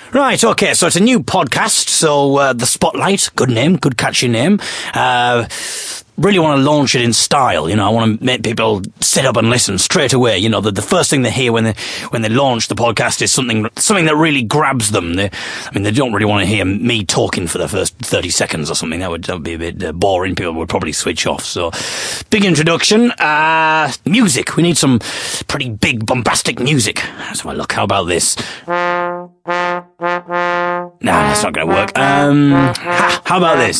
Right, okay, so it's a new podcast, so The Spotlight, good name, good catchy name. Really want to launch it in style, I want to make people sit up and listen straight away. The first thing they hear when they launch the podcast is something that really grabs them. They don't really want to hear me talking for the first 30 seconds or something. That would be a bit boring. People would probably switch off. So, big introduction. Music. We need some pretty big, bombastic music. Let's have a look. How about this? Nah, that's not going to work. How about this?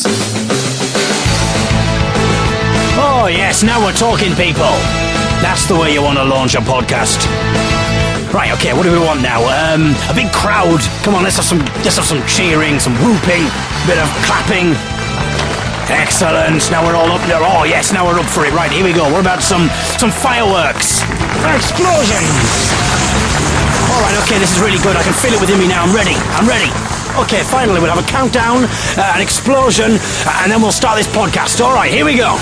Oh, yes, now we're talking, people. That's the way you want to launch a podcast. Right, okay, what do we want now? A big crowd. Come on, let's have some cheering, some whooping, a bit of clapping. Excellent. Now we're all up there. Oh, yes, now we're up for it. Right, here we go. What about some fireworks? Explosions. All right, okay, this is really good. I can feel it within me now. I'm ready. Okay, finally, we'll have a countdown, an explosion, and then we'll start this podcast. All right, here we go. 5, 4, 3, 2, 1,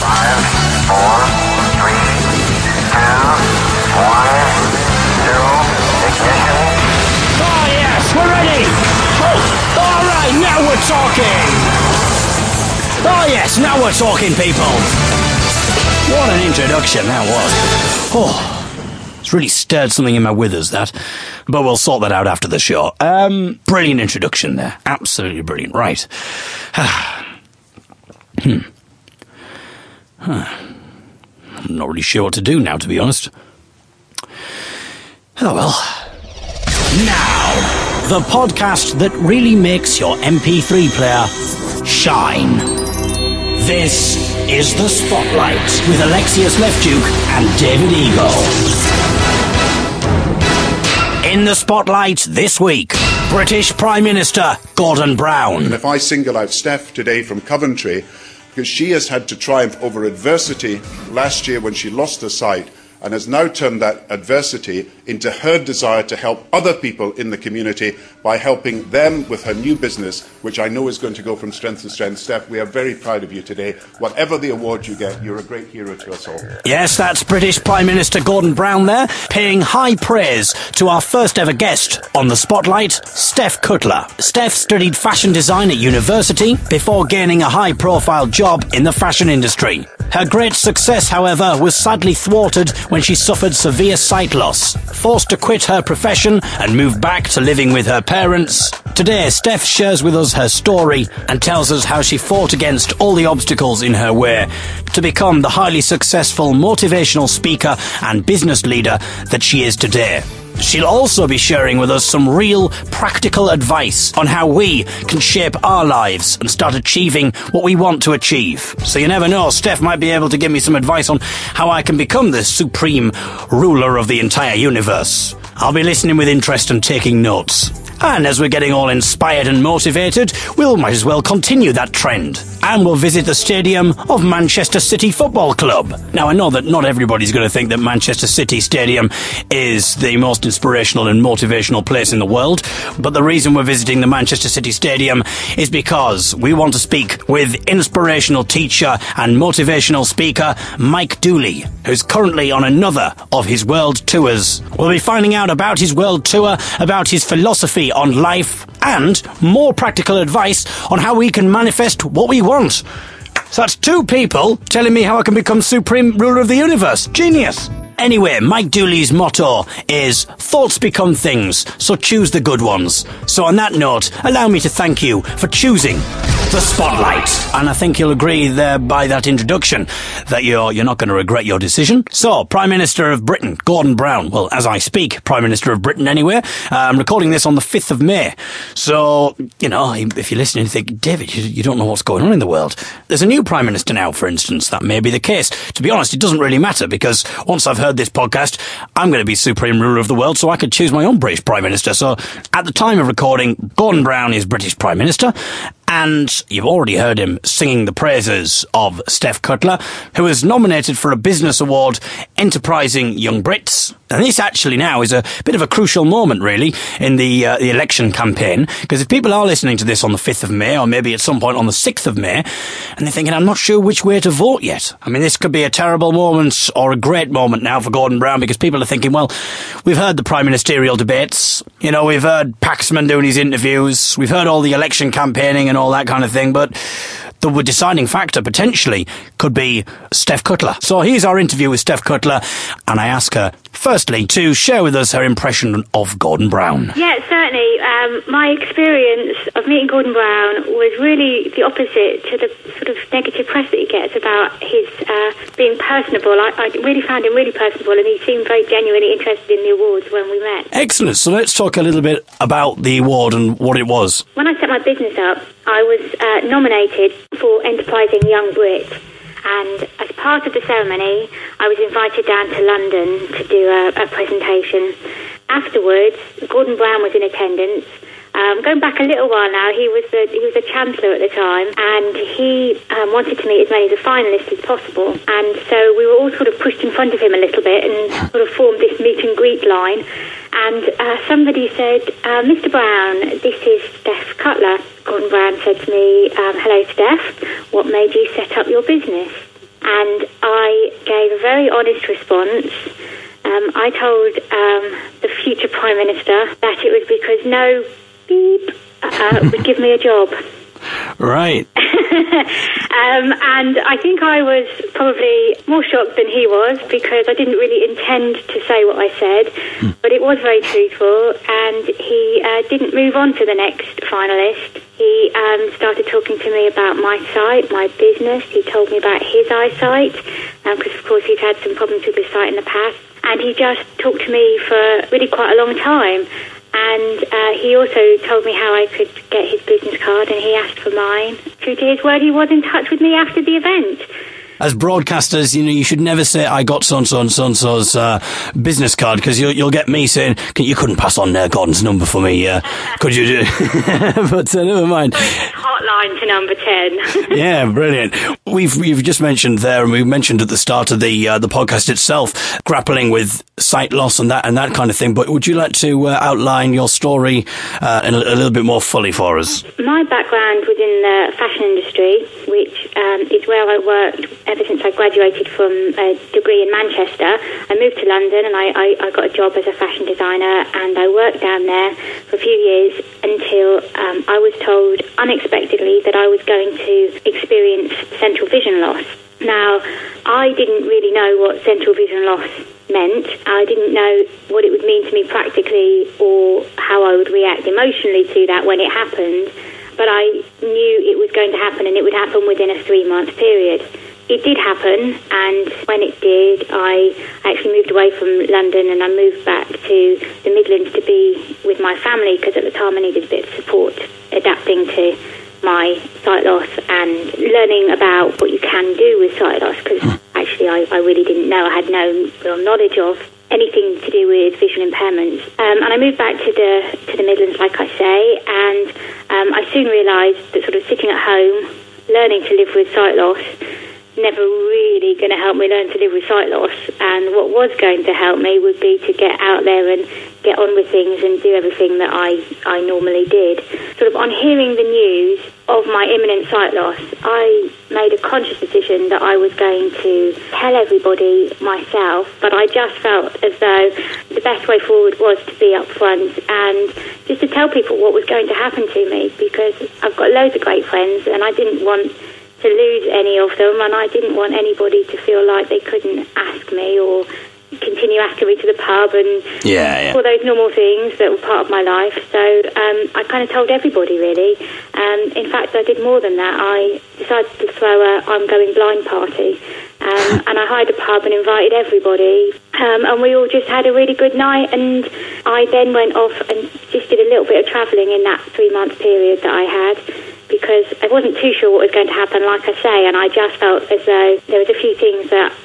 ignition. Oh, yes, we're ready. Oh, all right, now we're talking. Oh, yes, now we're talking, people. What an introduction that was. Oh. It's really stirred something in my withers, that. But we'll sort that out after the show. Brilliant introduction there. Absolutely brilliant. Right. I'm not really sure what to do now, to be honest. Oh, well. Now, the podcast that really makes your MP3 player shine. This is The Spotlight with Alexius Lefduke and David Eagle. In the Spotlight this week, British Prime Minister Gordon Brown. And if I single out Steph today from Coventry, because she has had to triumph over adversity last year when she lost her sight, and has now turned that adversity into her desire to help other people in the community by helping them with her new business, which I know is going to go from strength to strength. Steph, we are very proud of you today. Whatever the award you get, you're a great hero to us all. Yes, that's British Prime Minister Gordon Brown there, paying high praise to our first ever guest on The Spotlight, Steph Cutler. Steph studied fashion design at university before gaining a high-profile job in the fashion industry. Her great success, however, was sadly thwarted when she suffered severe sight loss. Forced to quit her profession and move back to living with her parents. Today, Steph shares with us her story and tells us how she fought against all the obstacles in her way to become the highly successful motivational speaker and business leader that she is today. She'll also be sharing with us some real practical advice on how we can shape our lives and start achieving what we want to achieve. So you never know, Steph might be able to give me some advice on how I can become the supreme ruler of the entire universe. I'll be listening with interest and taking notes. And as we're getting all inspired and motivated, we'll might as well continue that trend. And we'll visit the stadium of Manchester City Football Club. Now, I know that not everybody's going to think that Manchester City Stadium is the most inspirational and motivational place in the world, but the reason we're visiting the Manchester City Stadium is because we want to speak with inspirational teacher and motivational speaker Mike Dooley, who's currently on another of his world tours. We'll be finding out about his world tour, about his philosophy on life, and more practical advice on how we can manifest what we want. So that's two people telling me how I can become supreme ruler of the universe. Genius. Anyway, Mike Dooley's motto is, thoughts become things, so choose the good ones. So on that note, allow me to thank you for choosing The Spotlight. And I think you'll agree there by that introduction that you're not going to regret your decision. So, Prime Minister of Britain, Gordon Brown. Well, as I speak, Prime Minister of Britain anyway. I'm recording this on the 5th of May. So, if you're listening and think, David, you don't know what's going on in the world. There's a new Prime Minister now, for instance. That may be the case. To be honest, it doesn't really matter, because once I've heard this podcast, I'm going to be supreme ruler of the world, so I could choose my own British Prime Minister. So, at the time of recording, Gordon Brown is British Prime Minister, And you've already heard him singing the praises of Steph Cutler, who was nominated for a Business Award Enterprising Young Brits. And this actually now is a bit of a crucial moment, really, in the election campaign, because if people are listening to this on the 5th of May, or maybe at some point on the 6th of May, and they're thinking, I'm not sure which way to vote yet. I mean, this could be a terrible moment or a great moment now for Gordon Brown, because people are thinking, well, we've heard the prime ministerial debates, you know, we've heard Paxman doing his interviews, we've heard all the election campaigning and all that kind of thing, but the deciding factor potentially could be Steph Cutler. So here's our interview with Steph Cutler, and I ask her, firstly, to share with us her impression of Gordon Brown. Yeah, certainly. My experience of meeting Gordon Brown was really the opposite to the sort of negative press that he gets about his being personable. I really found him really personable, and he seemed very genuinely interested in the awards when we met. Excellent. So let's talk a little bit about the award and what it was. When I set my business up, I was nominated for Enterprising Young Brit, and as part of the ceremony, I was invited down to London to do a presentation. Afterwards, Gordon Brown was in attendance. Going back a little while now, he was a chancellor at the time, and he wanted to meet as many of the finalists as possible. And so we were all sort of pushed in front of him a little bit and sort of formed this meet and greet line. And somebody said, Mr. Brown, this is Steph Cutler. Gordon Brown said to me, hello, Steph, what made you set up your business? And I gave a very honest response. I told the future Prime Minister that it was because no beep would give me a job. Right. And I think I was probably more shocked than he was, because I didn't really intend to say what I said, but it was very truthful, and he didn't move on to the next finalist. He started talking to me about my site, my business. He told me about his eyesight, because of course he'd had some problems with his sight in the past, and he just talked to me for really quite a long time. And he also told me how I could get his business card, and he asked for mine. True to his word, he was in touch with me after the event. As broadcasters, you know, you should never say, I got so-and-so and so-and-so's business card, because you'll get me saying, you couldn't pass on Gordon's number for me, could you do? But never mind. Hotline to number 10. Yeah, brilliant. We've just mentioned there, and we mentioned at the start of the podcast itself, grappling with sight loss and that kind of thing. But would you like to outline your story in a little bit more fully for us? My background was in the fashion industry, which is where I worked ever since I graduated from a degree in Manchester. I moved to London, and I got a job as a fashion designer, and I worked down there for a few years until I was told unexpectedly that I was going to experience central vision loss. Now, I didn't really know what central vision loss meant. I didn't know what it would mean to me practically, or how I would react emotionally to that when it happened, but I knew it was going to happen, and it would happen within a 3-month period. It did happen, and when it did, I actually moved away from London, and I moved back to the Midlands to be with my family, because at the time I needed a bit of support adapting to my sight loss and learning about what you can do with sight loss, because actually I really didn't know. I had no real knowledge of anything to do with visual impairments. And I moved back to the Midlands, like I say, and I soon realised that sort of sitting at home, learning to live with sight loss, never really going to help me learn to live with sight loss, and what was going to help me would be to get out there and get on with things and do everything that I normally did. Sort of on hearing the news of my imminent sight loss, I made a conscious decision that I was going to tell everybody myself, but I just felt as though the best way forward was to be upfront and just to tell people what was going to happen to me, because I've got loads of great friends, and I didn't want to lose any of them, and I didn't want anybody to feel like they couldn't ask me or continue asking me to the pub and all those normal things that were part of my life. So I kind of told everybody, really. In fact, I did more than that. I decided to throw a I'm going blind party, and I hired a pub and invited everybody, and we all just had a really good night. And I then went off and just did a little bit of travelling in that 3-month period that I had, because I wasn't too sure what was going to happen, like I say, and I just felt as though there was a few things that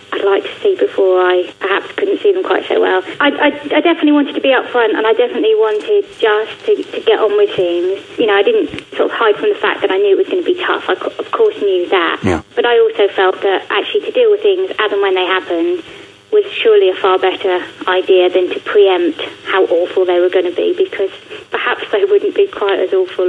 I'd like to see before I perhaps couldn't see them quite so well. I definitely wanted to be upfront, and I definitely wanted just to get on with things. You know, I didn't sort of hide from the fact that I knew it was going to be tough. I, of course, knew that. Yeah. But I also felt that actually to deal with things as and when they happened was surely a far better idea than to preempt how awful they were going to be, because perhaps they wouldn't be quite as awful,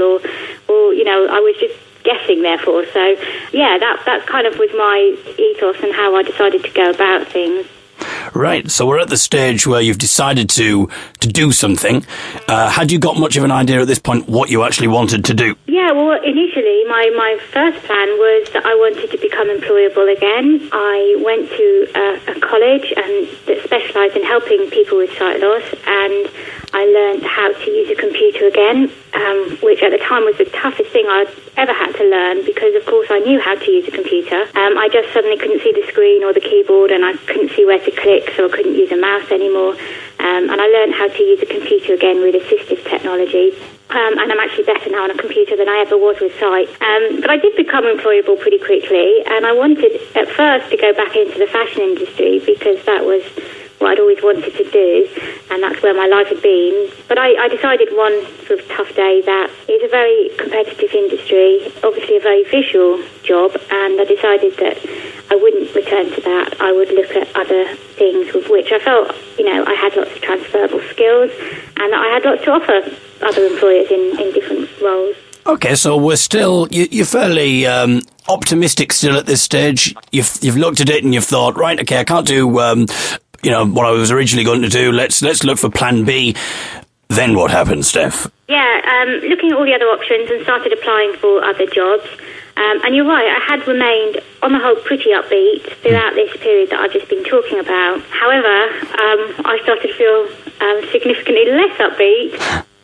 or you know, I was just guessing therefore. So yeah, that kind of was my ethos and how I decided to go about things. Right, so we're at the stage where you've decided to do something. Had you got much of an idea at this point what you actually wanted to do? Yeah, well, initially my first plan was that I wanted to become employable again. I went to a college that specialised in helping people with sight loss, and I learned how to use a computer again, which at the time was the toughest thing I'd ever had to learn, because of course I knew how to use a computer. I just suddenly couldn't see the screen or the keyboard, and I couldn't see where to click, so I couldn't use a mouse anymore. And I learned how to use a computer again with assistive technology. And I'm actually better now on a computer than I ever was with sight. But I did become employable pretty quickly, and I wanted at first to go back into the fashion industry because that was what I'd always wanted to do, and that's where my life had been. But I decided one sort of tough day that it's a very competitive industry, obviously a very visual job, and I decided that I wouldn't return to that. I would look at other things with which I felt, you know, I had lots of transferable skills, and I had lots to offer other employers in different roles. Okay, so we're still, you're fairly optimistic still at this stage. You've looked at it and you've thought, right, okay, I can't do what I was originally going to do. Let's look for plan B. Then what happened, Steph? Yeah, looking at all the other options and started applying for other jobs. And you're right, I had remained, on the whole, pretty upbeat throughout this period that I've just been talking about. However, I started to feel significantly less upbeat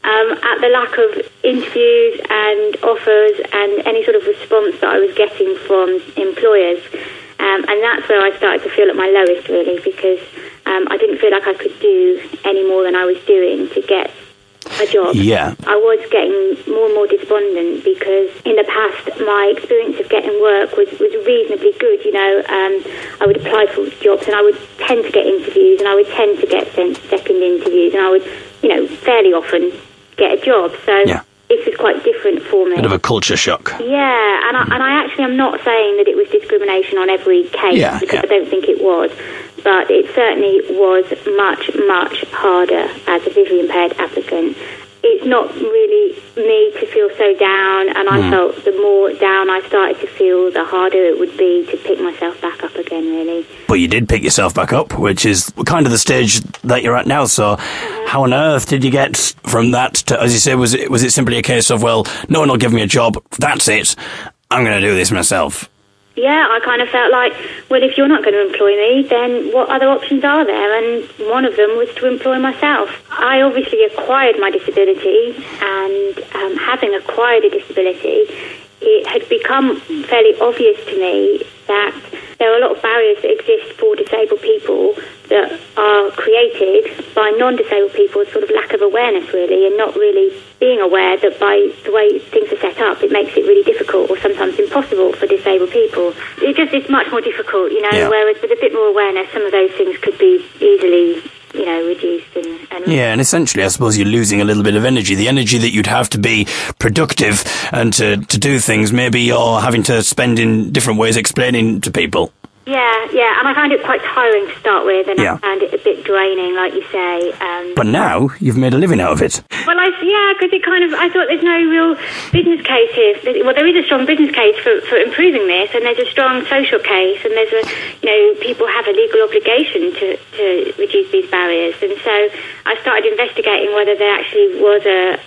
at the lack of interviews and offers and any sort of response that I was getting from employers. And that's where I started to feel at my lowest, really, because I didn't feel like I could do any more than I was doing to get a job. Yeah. I was getting more and more despondent because in the past my experience of getting work was reasonably good. You know, I would apply for jobs and I would tend to get interviews, and I would tend to get second interviews, and I would, you know, fairly often get a job. So yeah. This was quite different for me. Bit of a culture shock. Yeah, and I actually am not saying that it was discrimination on every case, because I don't think it was. But it certainly was much, much harder as a visually impaired applicant. It's not really me to feel so down, and I felt the more down I started to feel, the harder it would be to pick myself back up again, really. But you did pick yourself back up, which is kind of the stage that you're at now. So how on earth did you get from that to, as you say, was it simply a case of, well, no one will give me a job, that's it, I'm going to do this myself? Yeah, I kind of felt like, well, if you're not going to employ me, then what other options are there? And one of them was to employ myself. I obviously acquired my disability, and having acquired a disability, it had become fairly obvious to me that there are a lot of barriers that exist for disabled people that are created by non-disabled people's sort of lack of awareness, really, and not really being aware that by the way things are set up, it makes it really difficult or sometimes impossible for disabled people. It's much more difficult, you know, whereas with a bit more awareness, some of those things could be easily, you know, reduced. And essentially, I suppose you're losing a little bit of energy. The energy that you'd have to be productive and to do things, maybe you're having to spend in different ways explaining to people. Yeah, and I found it quite tiring to start with, and I found it a bit draining, like you say. But now you've made a living out of it. Well, because it kind of, I thought there's no real business case here. Well, there is a strong business case for improving this, and there's a strong social case, and there's people have a legal obligation to reduce these barriers, and so I started investigating whether there actually was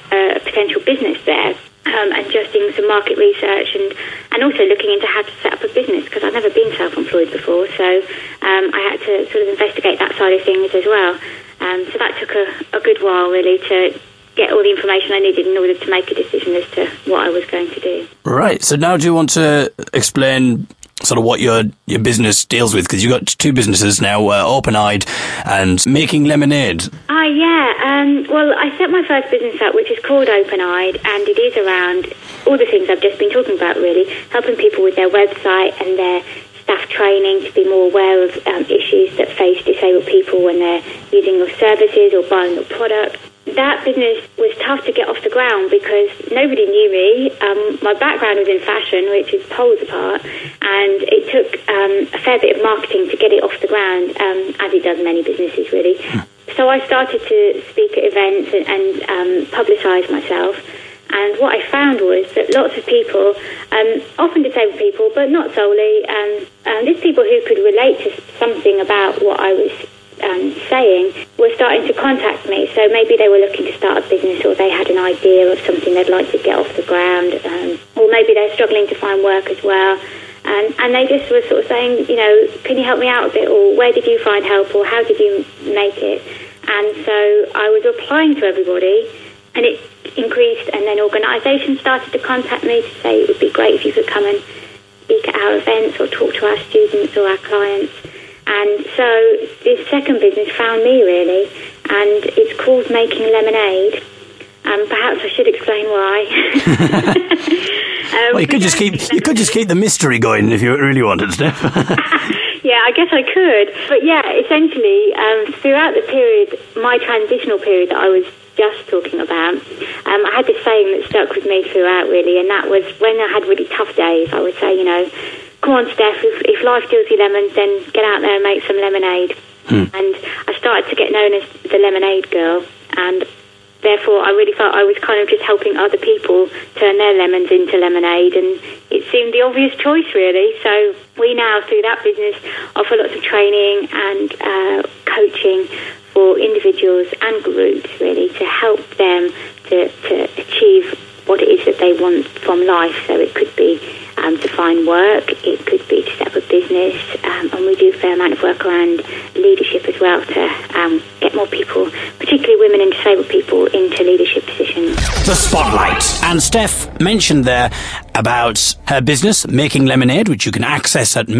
a potential business there. And just doing some market research and also looking into how to set up a business, because I've never been self-employed before, so I had to sort of investigate that side of things as well. So that took a good while, really, to get all the information I needed in order to make a decision as to what I was going to do. Right, so now do you want to explain sort of what your business deals with? Because you've got two businesses now, Open Eyed and Making Lemonade. Well, I set my first business up, which is called Open Eyed, and it is around all the things I've just been talking about, really, helping people with their website and their staff training to be more aware of issues that face disabled people when they're using your services or buying your products. That business was tough to get off the ground because nobody knew me. My background was in fashion, which is poles apart, and it took a fair bit of marketing to get it off the ground, as it does many businesses, really. So I started to speak at events and publicise myself. And what I found was that lots of people, often disabled people, but not solely, just people who could relate to something about what I was saying, were starting to contact me. So maybe they were looking to start a business, or they had an idea of something they'd like to get off the ground, or maybe they're struggling to find work as well. And they just were sort of saying, you know, can you help me out a bit, or where did you find help, or how did you make it? And so I was replying to everybody, and it increased, and then organisations started to contact me to say it would be great if you could come and speak at our events or talk to our students or our clients. And so this second business found me, really, and it's called Making Lemonade. Perhaps I should explain why. Well, you could just keep the mystery going if you really wanted, Steph. Yeah, I guess I could. But yeah, essentially, throughout the period, my transitional period that I was just talking about, I had this saying that stuck with me throughout, really, and that was when I had really tough days, I would say, you know, come on, Steph, if life deals you lemons, then get out there and make some lemonade. And I started to get known as the Lemonade Girl, and therefore I really felt I was kind of just helping other people turn their lemons into lemonade, and it seemed the obvious choice, really. So we now, through that business, offer lots of training and coaching for individuals and groups, really, to help them to achieve what it is that they want from life. So it could be to find work, it could be to set up a business, and we do a fair amount of work around leadership as well to get more people, particularly women and disabled people, into leadership positions. The Spotlight. And Steph mentioned there about her business, Making Lemonade, which you can access at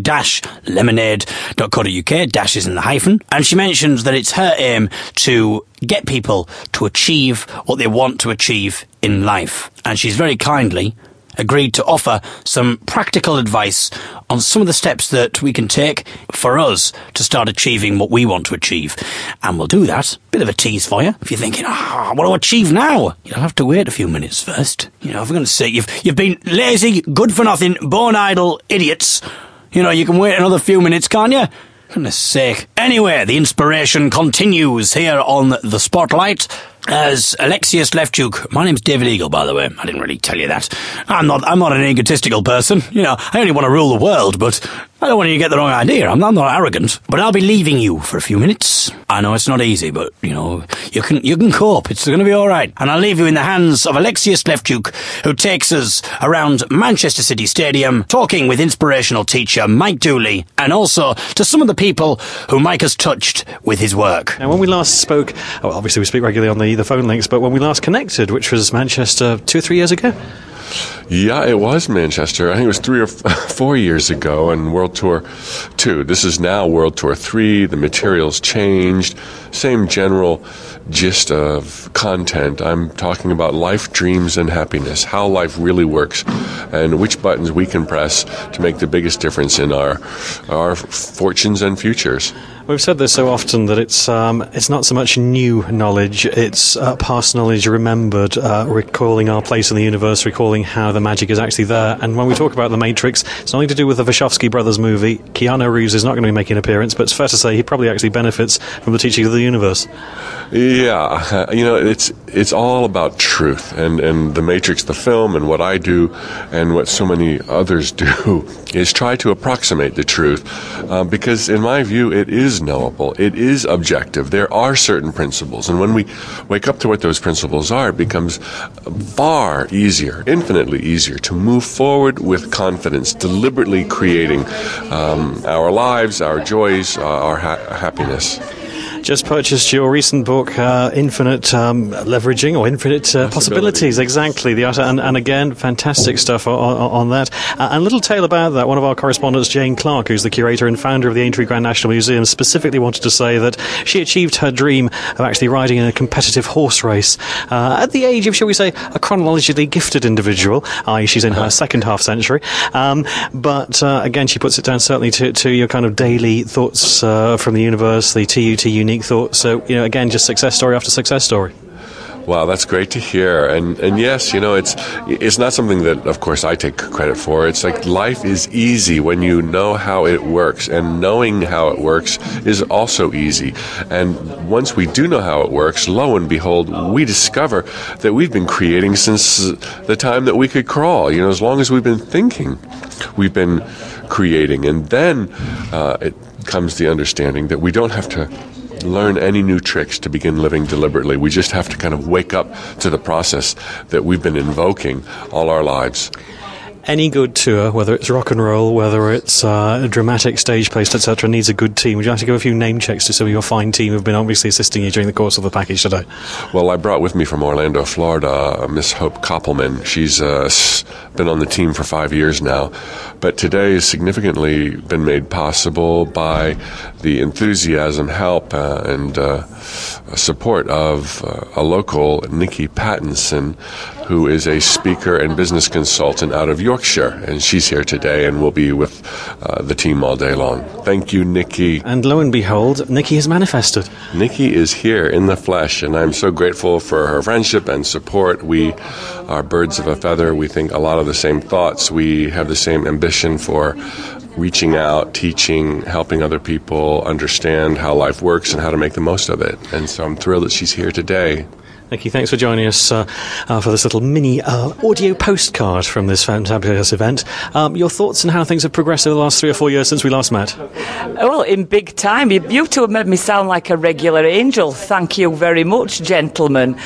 making-lemonade.co.uk. Dash is in the hyphen. And she mentions that it's her aim to get people to achieve what they want to achieve in life. And she's very kindly agreed to offer some practical advice on some of the steps that we can take for us to start achieving what we want to achieve. And we'll do that. Bit of a tease for you. If you're thinking, what do I achieve now? You'll have to wait a few minutes first. You know, if I'm going to say you've been lazy, good for nothing, born idle idiots, you know, you can wait another few minutes, can't you? For goodness sake. Anyway, the inspiration continues here on The Spotlight as Alexius Lefchuk. My name's David Eagle, by the way. I didn't really tell you that. I'm not an egotistical person. You know, I only want to rule the world, but I don't want you to get the wrong idea. I'm not arrogant. But I'll be leaving you for a few minutes. I know it's not easy, but, you know, you can cope. It's going to be all right. And I'll leave you in the hands of Alexius Lefchuk, who takes us around Manchester City Stadium, talking with inspirational teacher Mike Dooley, and also to some of the people who Mike has touched with his work. Now, when we last spoke, obviously we speak regularly on the phone links, but when we last connected, which was Manchester 2 or 3 years ago? Yeah, it was Manchester. I think it was 3 or 4 years ago, and World Tour 2. This is now World Tour 3. The material's changed. Same general gist of content. I'm talking about life, dreams, and happiness, how life really works, and which buttons we can press to make the biggest difference in our fortunes and futures. We've said this so often that it's not so much new knowledge, it's past knowledge remembered, recalling our place in the universe, recalling how the magic is actually there. And when we talk about The Matrix, it's nothing to do with the Wachowski brothers movie. Keanu Reeves is not going to be making an appearance, but it's fair to say he probably actually benefits from the teaching of the universe. Yeah, you know, it's all about truth, and The Matrix, the film, and what I do, and what so many others do, is try to approximate the truth, because in my view, it is knowable, it is objective, there are certain principles, and when we wake up to what those principles are, it becomes far easier, infinitely easier, to move forward with confidence, deliberately creating our lives, our joys, our happiness. Just purchased your recent book, Infinite Leveraging, or Infinite Possibilities. Exactly. And again, fantastic stuff on that. And a little tale about that. One of our correspondents, Jane Clark, who's the curator and founder of the Aintree Grand National Museum, specifically wanted to say that she achieved her dream of actually riding in a competitive horse race at the age of, shall we say, a chronologically gifted individual, i.e. she's in her second half century. But again, she puts it down certainly to your kind of daily thoughts from the universe, the TUT unique thoughts. So, again, just success story after success story. Wow, that's great to hear. And yes, it's not something that, of course, I take credit for. It's like life is easy when you know how it works, and knowing how it works is also easy. And once we do know how it works, lo and behold, we discover that we've been creating since the time that we could crawl. As long as we've been thinking, we've been creating. And then it comes the understanding that we don't have to learn any new tricks to begin living deliberately. We just have to kind of wake up to the process that we've been invoking all our lives. Any good tour, whether it's rock and roll, whether it's a dramatic stage placed, etc., needs a good team. Would you like to give a few name checks to some of your fine team who've been obviously assisting you during the course of the package today? Well, I brought with me from Orlando, Florida, Miss Hope Koppelman. She's been on the team for 5 years now, but today has significantly been made possible by the enthusiasm, help, and support of a local, Nikki Pattinson, who is a speaker and business consultant out of Yorkshire, and she's here today and will be with the team all day long. Thank you, Nikki. And lo and behold, Nikki has manifested. Nikki is here in the flesh, and I'm so grateful for her friendship and support. We are birds of a feather. We think a lot of the same thoughts. We have the same ambition for reaching out, teaching, helping other people understand how life works and how to make the most of it. And so I'm thrilled that she's here today. Nikki, thanks for joining us for this little mini audio postcard from this fabulous event. Your thoughts on how things have progressed over the last 3 or 4 years since we last met? Well, in big time. You two have made me sound like a regular angel. Thank you very much, gentlemen.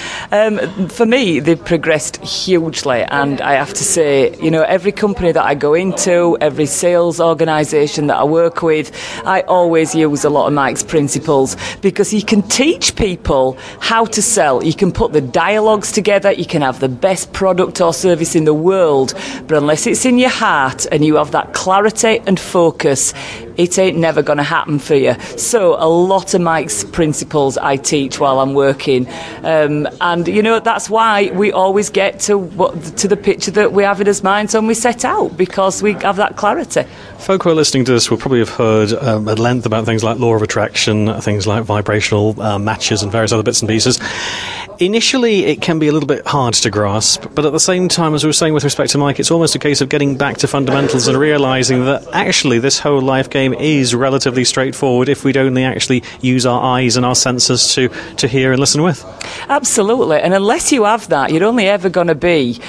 For me, they've progressed hugely, and I have to say, every company that I go into, every sales organisation that I work with, I always use a lot of Mike's principles, because you can teach people how to sell. You can put the dialogues together, you can have the best product or service in the world, but unless it's in your heart and you have that clarity and focus, it ain't never going to happen for you. So a lot of Mike's principles I teach while I'm working, and that's why we always get to the picture that we have in our minds when we set out, because we have that clarity. Folk who are listening to this will probably have heard at length about things like law of attraction, things like vibrational matches and various other bits and pieces. Initially, it can be a little bit hard to grasp, but at the same time, as we were saying with respect to Mike, it's almost a case of getting back to fundamentals and realising that actually this whole life game is relatively straightforward if we'd only actually use our eyes and our senses to hear and listen with. Absolutely, and unless you have that, you're only ever going to be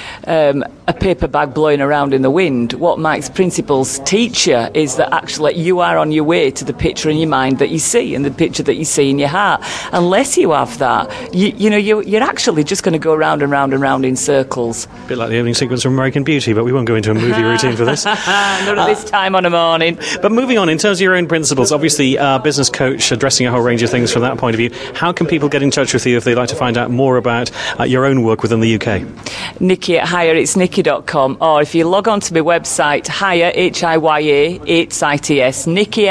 a paper bag blowing around in the wind. What Mike's principles teach you is that actually you are on your way to the picture in your mind that you see and the picture that you see in your heart. Unless you have that, you're actually just going to go round and round and round in circles. A bit like the opening sequence from American Beauty, but we won't go into a movie routine for this. Not at this time on a morning. But moving on, in terms of your own principles, obviously business coach, addressing a whole range of things from that point of view, how can people get in touch with you if they'd like to find out more about your own work within the UK? Nikki at hireitsnikki.com, or if you log on to my website, hire, Hiya, it's ITS, Nikki,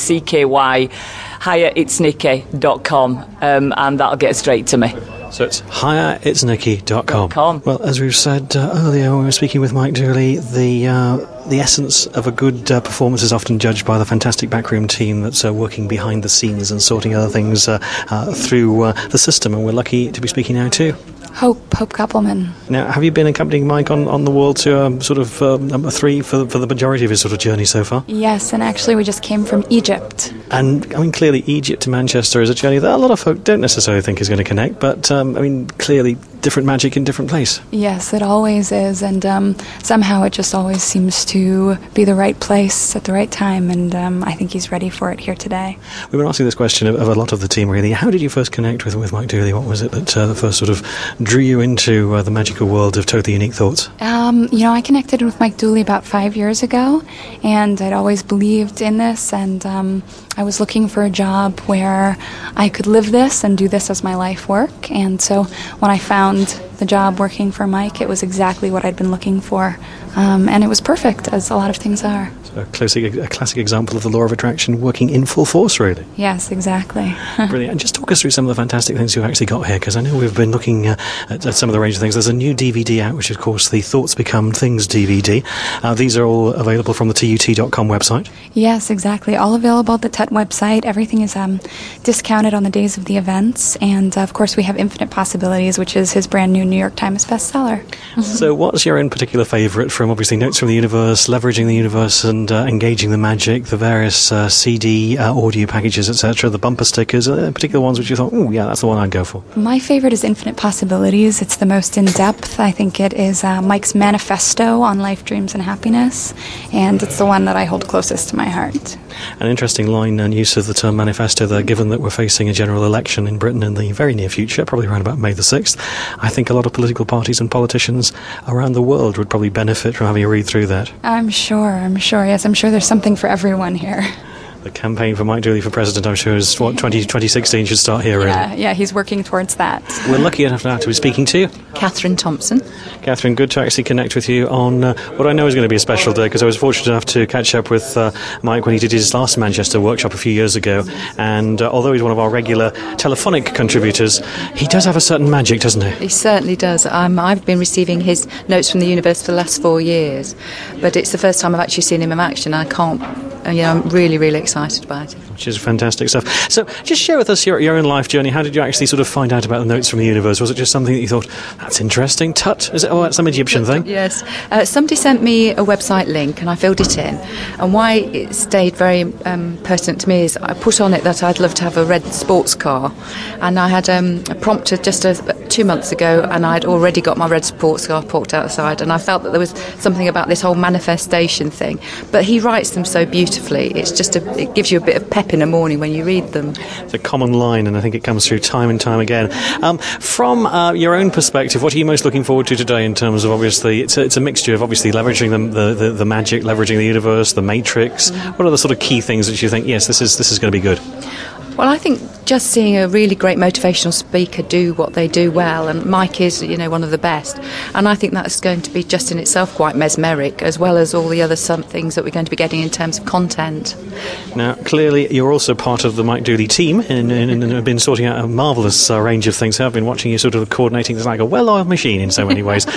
NICKY, hireitsnikki.com, and that'll get straight to me. So it's hireitsnikki.com. Well, as we've said earlier when we were speaking with Mike Dooley, the essence of a good performance is often judged by the fantastic backroom team that's working behind the scenes and sorting other things through the system, and we're lucky to be speaking now too. Hope Koppelman. Now, have you been accompanying Mike on the world to sort of number 3 for the majority of his sort of journey so far? Yes, and actually we just came from Egypt. And, I mean, clearly Egypt to Manchester is a journey that a lot of folk don't necessarily think is going to connect, but, clearly different magic in different place. Yes, it always is, and somehow it just always seems to be the right place at the right time, and I think he's ready for it here today. We've been asking this question of a lot of the team, really. How did you first connect with Mike Dooley? What was it that first sort of drew you into the magical world of Totally Unique Thoughts? I connected with Mike Dooley about 5 years ago, and I'd always believed in this, and I was looking for a job where I could live this and do this as my life work. And so when I found the job working for Mike, it was exactly what I'd been looking for. And it was perfect, as a lot of things are. So a classic example of the law of attraction working in full force, really. Yes, exactly. Brilliant. And just talk us through some of the fantastic things you've actually got here, because I know we've been looking at some of the range of things. There's a new DVD out, which is, of course, the Thoughts Become Things DVD. These are all available from the TUT.com website. Yes, exactly. All available at the TUT website. Everything is discounted on the days of the events. And, of course, we have Infinite Possibilities, which is his brand new New York Times bestseller. So what's your own particular favourite from, obviously, Notes from the Universe, Leveraging the Universe, and Engaging the Magic, the various CD, audio packages, etc., the bumper stickers, particular ones which you thought, oh, yeah, that's the one I'd go for? My favourite is Infinite Possibilities. It's the most in-depth. I think it is Mike's manifesto on life, dreams, and happiness, and it's the one that I hold closest to my heart. An interesting line and use of the term manifesto there, given that we're facing a general election in Britain in the very near future, probably around about May the 6th. I think a lot of political parties and politicians around the world would probably benefit from having a read through that. I'm sure, yes. I'm sure there's something for everyone here. The campaign for Mike Dooley for president, I'm sure, is what 2016 should start here, really. Yeah, he's working towards that. We're lucky enough now to be speaking to you. Catherine Thompson. Catherine, good to actually connect with you on what I know is going to be a special day, because I was fortunate enough to catch up with Mike when he did his last Manchester workshop a few years ago, and although he's one of our regular telephonic contributors, he does have a certain magic, doesn't he? He certainly does. I've been receiving his Notes from the Universe for the last 4 years, but it's the first time I've actually seen him in action. I'm really, really excited about it. Which is fantastic stuff. So just share with us your own life journey. How did you actually sort of find out about the Notes from the Universe? Was it just something that you thought, that's interesting? Tut? Is it some Egyptian thing? Yes. Somebody sent me a website link and I filled it in. And why it stayed very pertinent to me is I put on it that I'd love to have a red sports car. And I had a prompter just 2 months ago, and I'd already got my red sports car parked outside. And I felt that there was something about this whole manifestation thing. But he writes them so beautifully. It's just it gives you a bit of pep in the morning when you read them. It's a common line, and I think it comes through time and time again. From your own perspective, what are you most looking forward to today in terms of, obviously, it's a mixture of obviously leveraging the magic, leveraging the universe, the matrix. What are the sort of key things that you think, yes, this is going to be good? Well, I think just seeing a really great motivational speaker do what they do well, and Mike is, one of the best, and I think that's going to be just in itself quite mesmeric, as well as all the other things that we're going to be getting in terms of content. Now, clearly, you're also part of the Mike Dooley team and have been sorting out a marvellous range of things. I've been watching you sort of coordinating this like a well-oiled machine in so many ways.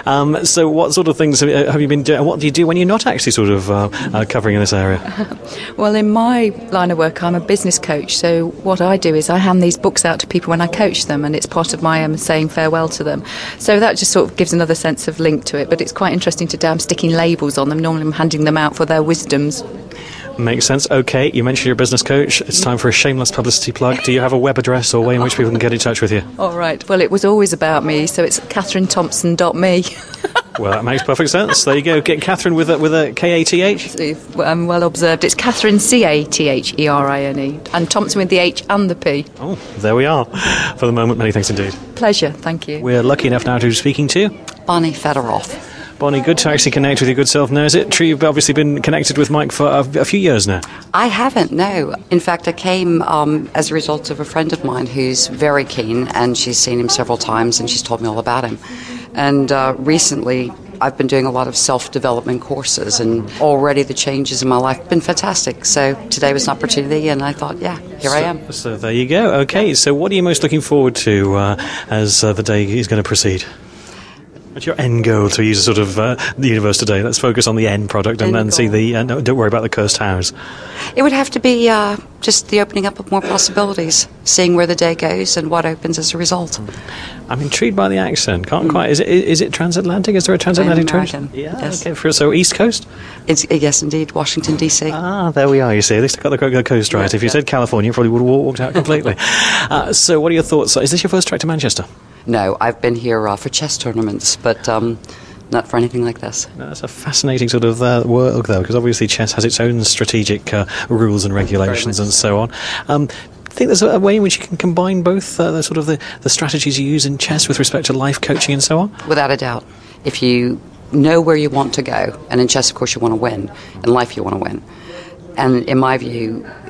So what sort of things have you been doing? What do you do when you're not actually sort of covering in this area? Well, in my line of work, I'm a business coach, so what I do is I hand these books out to people when I coach them, and it's part of my saying farewell to them. So that just sort of gives another sense of link to it, but it's quite interesting today. I'm sticking labels on them. Normally I'm handing them out for their wisdoms. Makes sense. Okay, you mentioned you're a business coach. It's time for a shameless publicity plug. Do you have a web address or way in which people can get in touch with you? All right. Well, it was always about me, so it's catherinethompson.me. Well, that makes perfect sense. There you go. Get Catherine with a K-A-T-H. Well observed. It's Catherine, C-A-T-H-E-R-I-N-E, and Thompson with the H and the P. Oh, there we are. For the moment, many thanks indeed. Pleasure. Thank you. We're lucky enough now to be speaking to Bonnie Fedoroff. Bonnie, good to actually connect with your good self now. Is it true you've obviously been connected with Mike for a few years now? I haven't, no. In fact, I came as a result of a friend of mine who's very keen, and she's seen him several times, and she's told me all about him. And recently, I've been doing a lot of self-development courses, and already the changes in my life have been fantastic. So today was an opportunity, and I thought, I am. So there you go. Okay, so what are you most looking forward to as the day is going to proceed? What's your end goal, to use a sort of the universe today? Let's focus on the end product and then see no, don't worry about the cursed house. It would have to be just the opening up of more possibilities, seeing where the day goes and what opens as a result. I'm intrigued by the accent. Can't quite. Is it transatlantic? Is there a transatlantic term? Yeah. Yes. Okay. So East Coast. Yes, indeed. Washington D.C. Ah, there we are. You see, at least I got the coast right. If you said California, you probably would have walked out completely. So, what are your thoughts? Is this your first trek to Manchester? No, I've been here for chess tournaments, but not for anything like this. That's a fascinating sort of work, though, because obviously chess has its own strategic rules and regulations and so on. I think there's a way in which you can combine both the strategies you use in chess with respect to life coaching and so on? Without a doubt. If you know where you want to go, and in chess, of course, you want to win. In life, you want to win. And in my view,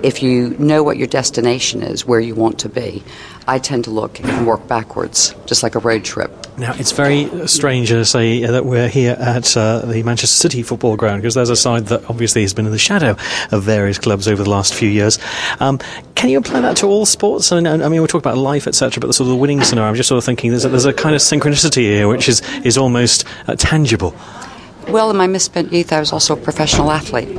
if you know what your destination is, where you want to be, I tend to look and work backwards, just like a road trip. Now, it's very strange to say that we're here at the Manchester City football ground, because there's a side that obviously has been in the shadow of various clubs over the last few years. Can you apply that to all sports? I mean, we talk about life, etc., but the sort of the winning scenario, I'm just sort of thinking there's a kind of synchronicity here which is almost tangible. Well, in my misspent youth, I was also a professional athlete.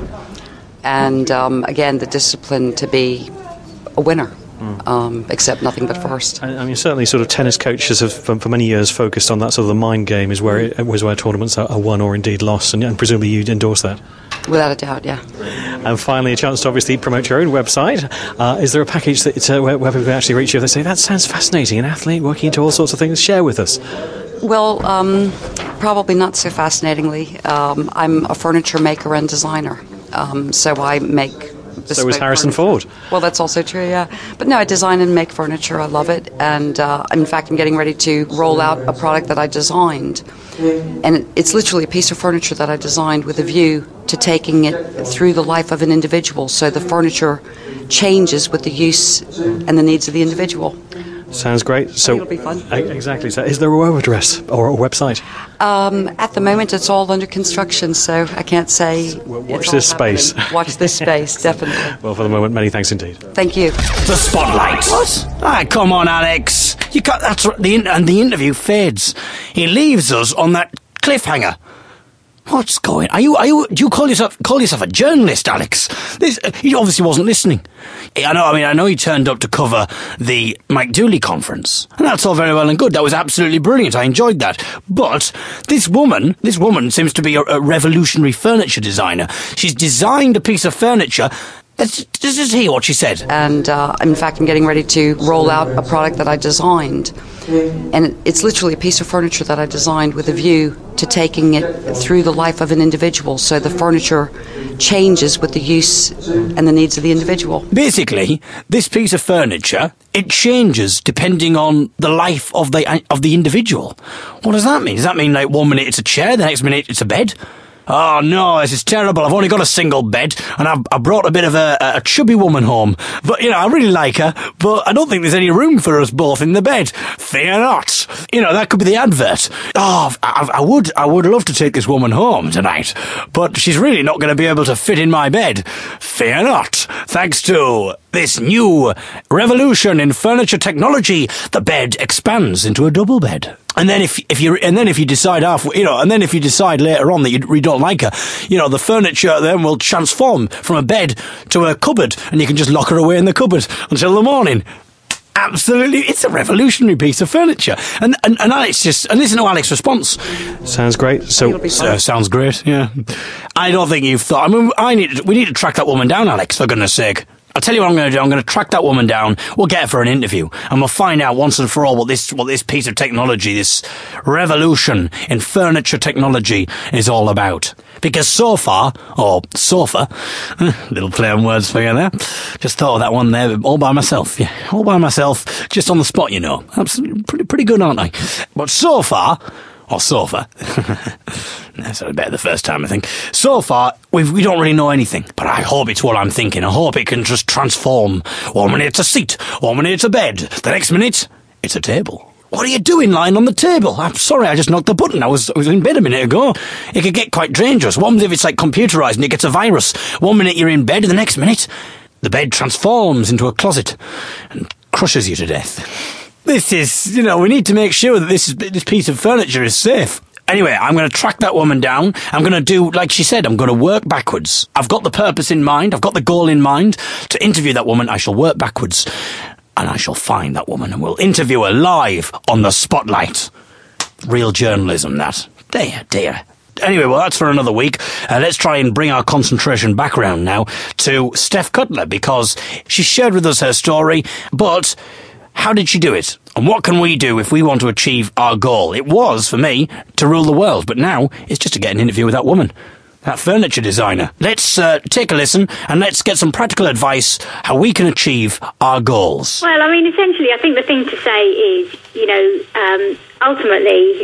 And again, the discipline to be a winner. Except nothing but first. I mean, certainly sort of tennis coaches have for many years focused on that sort of the mind game is where tournaments are won or indeed lost, and presumably you'd endorse that. Without a doubt, yeah. And finally, a chance to obviously promote your own website. Is there a package that where people can actually reach you if they say, that sounds fascinating, an athlete working into all sorts of things, share with us? Well, probably not so fascinatingly. I'm a furniture maker and designer, so I make... So was Harrison Ford. Well, that's also true, yeah. But no, I design and make furniture. I love it. And in fact, I'm getting ready to roll out a product that I designed. And it's literally a piece of furniture that I designed with a view to taking it through the life of an individual. So the furniture changes with the use and the needs of the individual. Sounds great. So it'll be fun. Exactly. So is there a web address or a website? At the moment, it's all under construction, so I can't say. Watch this space. Watch this space, definitely. Well, for the moment, many thanks indeed. Thank you. The Spotlight. What? Ah, come on, Alex. You got that's and the interview fades. He leaves us on that cliffhanger. What's going? Do you call yourself a journalist, Alex? He obviously wasn't listening. I know he turned up to cover the Mike Dooley conference, and that's all very well and good. That was absolutely brilliant. I enjoyed that. But this woman seems to be a revolutionary furniture designer. She's designed a piece of furniture. Let's just hear what she said. And in fact, I'm getting ready to roll out a product that I designed. And it's literally a piece of furniture that I designed with a view to taking it through the life of an individual. So the furniture changes with the use and the needs of the individual. Basically, this piece of furniture, it changes depending on the life of the individual. What does that mean? Does that mean like 1 minute it's a chair, the next minute it's a bed? Oh no, this is terrible. I've only got a single bed, and I brought a bit of a chubby woman home. But, I really like her, but I don't think there's any room for us both in the bed. Fear not. That could be the advert. Oh, I would love to take this woman home tonight, but she's really not going to be able to fit in my bed. Fear not. Thanks to this new revolution in furniture technology, the bed expands into a double bed. And then if you decide later on that you don't like her, the furniture then will transform from a bed to a cupboard, and you can just lock her away in the cupboard until the morning. Absolutely, it's a revolutionary piece of furniture. And Alex and listen to Alex's response. Sounds great. Sounds great. Yeah. I don't think you've thought. We need to track that woman down, Alex. For goodness' sake. I'll tell you what I'm going to do. I'm going to track that woman down. We'll get her for an interview, and we'll find out once and for all what this piece of technology, this revolution in furniture technology, is all about. Because sofa, little play on words for you there. Just thought of that one there, all by myself. Yeah, all by myself, just on the spot, Absolutely pretty good, aren't I? But sofa. That's better the first time, I think. So far, we don't really know anything, but I hope it's what I'm thinking. I hope it can just transform. 1 minute it's a seat, 1 minute it's a bed, the next minute it's a table. What are you doing lying on the table? I'm sorry, I just knocked the button. I was in bed a minute ago. It could get quite dangerous. What if it's like computerised and it gets a virus? 1 minute you're in bed, and the next minute the bed transforms into a closet and crushes you to death. This is, we need to make sure that this piece of furniture is safe. Anyway, I'm going to track that woman down. I'm going to do, like she said, I'm going to work backwards. I've got the purpose in mind. I've got the goal in mind. To interview that woman, I shall work backwards. And I shall find that woman and we'll interview her live on the Spotlight. Real journalism, that. Dear. Anyway, well, that's for another week. Let's try and bring our concentration back round now to Steph Cutler, because she shared with us her story, but how did she do it? And what can we do if we want to achieve our goal? It was, for me, to rule the world, but now it's just to get an interview with that woman, that furniture designer. Let's take a listen and let's get some practical advice how we can achieve our goals. Well, essentially, I think the thing to say is, ultimately,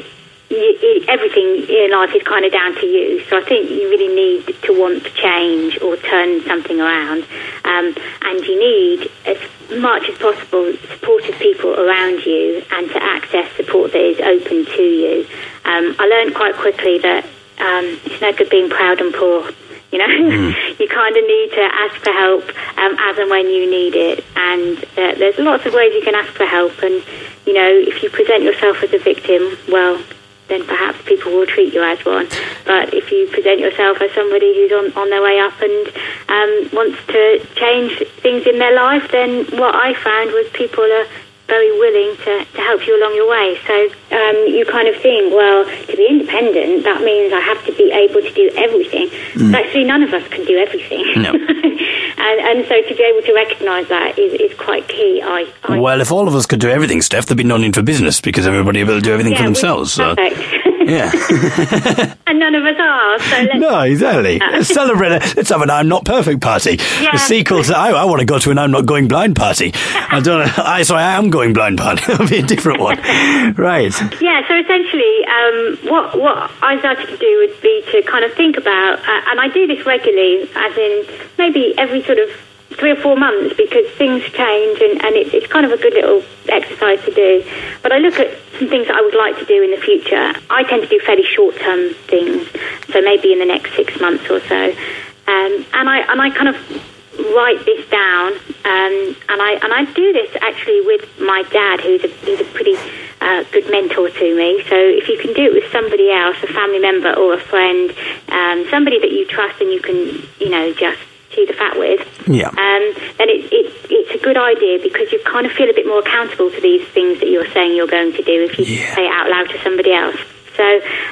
everything in life is kind of down to you. So I think you really need to want to change or turn something around. And you need, as much as possible, supportive people around you and to access support that is open to you. I learned quite quickly that it's no good being proud and poor. You know, you kind of need to ask for help as and when you need it. And there's lots of ways you can ask for help. And, you know, if you present yourself as a victim, well, then perhaps people will treat you as one. But if you present yourself as somebody who's on their way up and wants to change things in their life, then what I found was people are very willing to help you along your way. So you kind of think, well, to be independent, that means I have to be able to do everything. But actually, none of us can do everything. No. and so to be able to recognise that is quite key. Well, if all of us could do everything, Steph, there'd be no need for business because everybody will do everything for themselves. Perfect. Yeah. And none of us are. So no, exactly. Let's celebrate it. Let's have an I'm Not Perfect party. Yeah. The sequel to I want to go to an I'm Not Going Blind party. I don't know. I am going blind party. It'll be a different one. Right. Yeah, so essentially what I started to do would be to kind of think about, and I do this regularly, as in maybe every sort of 3 or 4 months, because things change and it's kind of a good little exercise to do. But I look at some things that I would like to do in the future. I tend to do fairly short-term things, so maybe in the next 6 months or so. And I kind of write this down, and I do this actually with my dad, who's a pretty good mentor to me. So if you can do it with somebody else, a family member or a friend, somebody that you trust and you can, just chew the fat with, then it's a good idea, because you kind of feel a bit more accountable to these things that you're saying you're going to do if you say it out loud to somebody else. So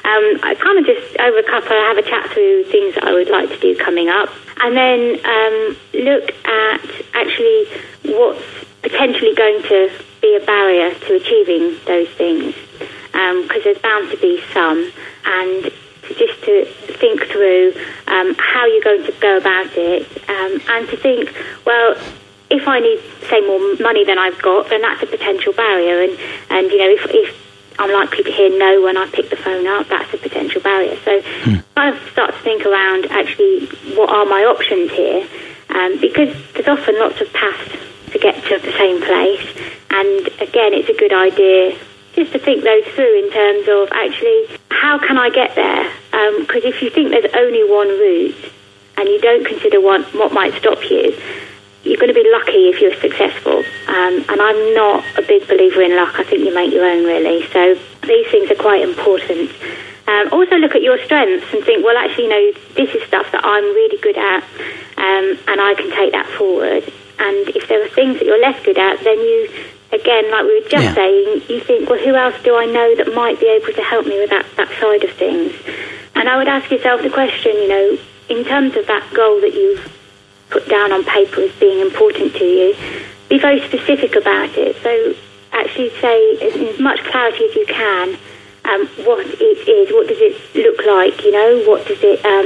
I kind of just, over a cuppa, have a chat through things that I would like to do coming up, and then look at actually what's potentially going to be a barrier to achieving those things, because there's bound to be some, and just to think through how you're going to go about it, and to think, well, if I need, say, more money than I've got, then that's a potential barrier, and if I'm likely to hear no when I pick the phone up, that's a potential barrier. So I start to think around actually what are my options here, because there's often lots of paths to get to the same place, and again, it's a good idea just to think those through in terms of actually how can I get there, because if you think there's only one route and you don't consider what might stop you, you're going to be lucky if you're successful, and I'm not a big believer in luck. I think you make your own, really. So these things are quite important. Also look at your strengths and think, well, actually, this is stuff that I'm really good at, and I can take that forward. And if there are things that you're less good at, then you, again, like we were just saying, you think, well, who else do I know that might be able to help me with that side of things? And I would ask yourself the question, in terms of that goal that you've put down on paper as being important to you, be very specific about it. So actually say in as much clarity as you can what it is, what does it look like, what does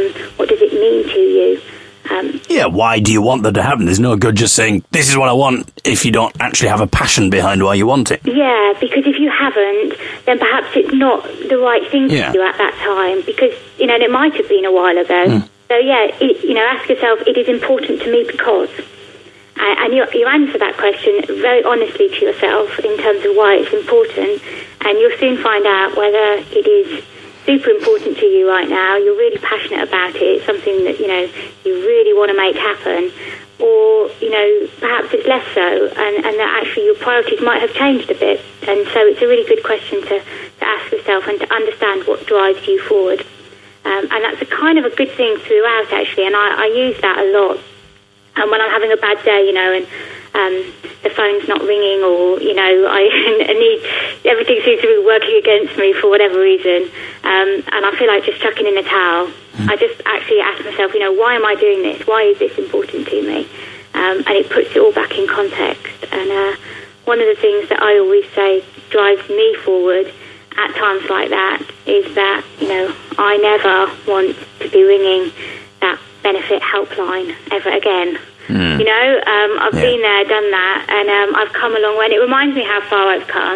it mean to you? Why do you want that to happen? There's no good just saying, this is what I want, if you don't actually have a passion behind why you want it. Yeah, because if you haven't, then perhaps it's not the right thing to do at that time, because, it might have been a while ago. So, ask yourself, it is important to me because... and you answer that question very honestly to yourself in terms of why it's important, and you'll soon find out whether it is super important to you right now, you're really passionate about it, it's something that, you really want to make happen, or, perhaps it's less so, and that actually your priorities might have changed a bit. And so it's a really good question to ask yourself and to understand what drives you forward. And that's a kind of a good thing throughout, actually, and I use that a lot. And when I'm having a bad day, and the phone's not ringing, or, I need, everything seems to be working against me for whatever reason, and I feel like just chucking in the towel, I just actually ask myself, why am I doing this? Why is this important to me? And it puts it all back in context. And one of the things that I always say drives me forward at times like that is that, I never want to be ringing that benefit helpline ever again. I've been there, done that, and I've come a long way, and it reminds me how far I've come, and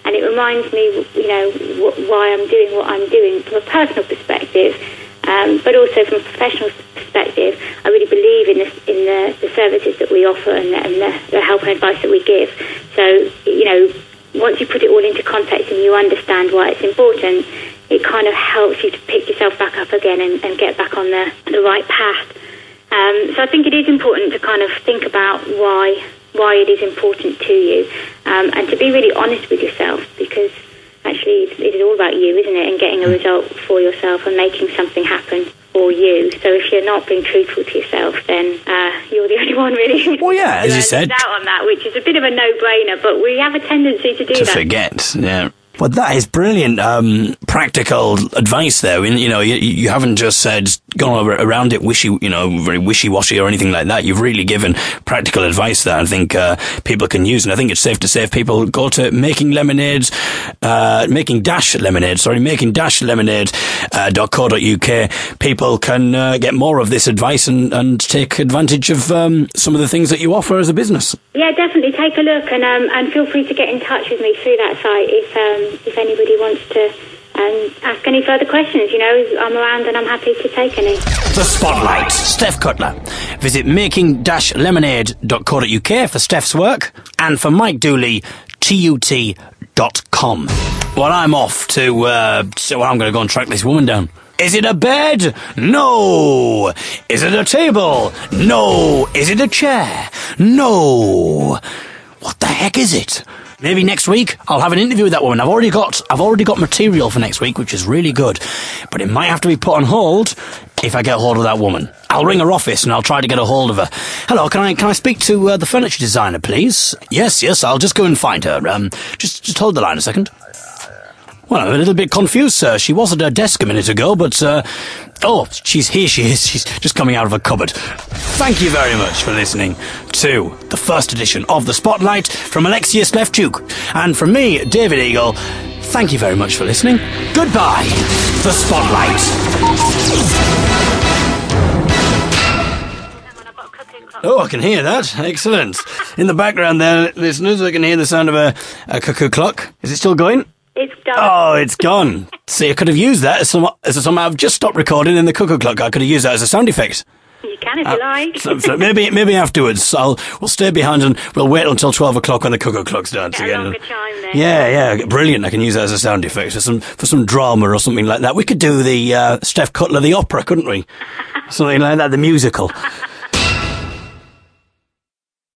and it reminds me, why I'm doing what I'm doing from a personal perspective, but also from a professional perspective. I really believe in the services that we offer and the help and advice that we give. So, once you put it all into context and you understand why it's important, it kind of helps you to pick yourself back up again and get back on the right path. So I think it is important to kind of think about why it is important to you, and to be really honest with yourself, because actually it is all about you, isn't it, and getting a result for yourself and making something happen for you. So if you're not being truthful to yourself, then you're the only one really. Well, yeah, as you said, out on that, which is a bit of a no-brainer, but we have a tendency to do that. To forget, yeah. Well, that is brilliant practical advice there. You haven't just said gone around it very wishy-washy or anything like that. You've really given practical advice that I think people can use, and I think it's safe to say if people go to making-lemonade.co.uk, people can get more of this advice and take advantage of some of the things that you offer as a business. Yeah, definitely take a look and feel free to get in touch with me through that site if anybody wants to ask any further questions. I'm around and I'm happy to take any. The Spotlight, Steph Cutler. Visit making-lemonade.co.uk for Steph's work, and for Mike Dooley, tut.com. Well, I'm off to, so I'm going to go and track this woman down. Is it a bed? No. Is it a table? No. Is it a chair? No. What the heck is it? Maybe next week I'll have an interview with that woman. I've already got material for next week, which is really good. But it might have to be put on hold if I get hold of that woman. I'll ring her office and I'll try to get a hold of her. Hello, can I speak to the furniture designer, please? Yes, I'll just go and find her. Just hold the line a second. Well, I'm a little bit confused, sir. She was at her desk a minute ago, but, she's here, she is. She's just coming out of a cupboard. Thank you very much for listening to the first edition of The Spotlight from Alexius Lefchuk. And from me, David Eagle, thank you very much for listening. Goodbye. The Spotlight. Oh, I can hear that. Excellent. In the background there, listeners, I can hear the sound of a cuckoo clock. Is it still going? It's done. Oh, it's gone. See, I could have used that as somehow I've just stopped recording in the cuckoo clock. I could have used that as a sound effect. You can if you like. So maybe afterwards. We'll stay behind and we'll wait until 12 o'clock when the cuckoo clock's dance Get again. A longer chime then. Yeah, brilliant. I can use that as a sound effect for some drama or something like that. We could do the Steph Cutler the opera, couldn't we? Something like that, the musical.